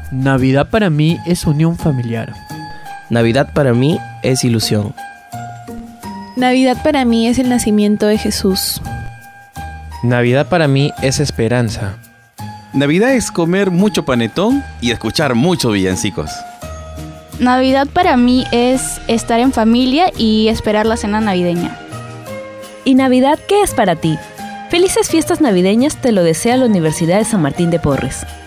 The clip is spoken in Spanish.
Navidad para mí es unión familiar. Navidad para mí es ilusión. Navidad para mí es el nacimiento de Jesús. Navidad para mí es esperanza. Navidad es comer mucho panetón y escuchar muchos villancicos. Navidad para mí es estar en familia y esperar la cena navideña. ¿Y Navidad qué es para ti? Felices fiestas navideñas te lo desea la Universidad de San Martín de Porres.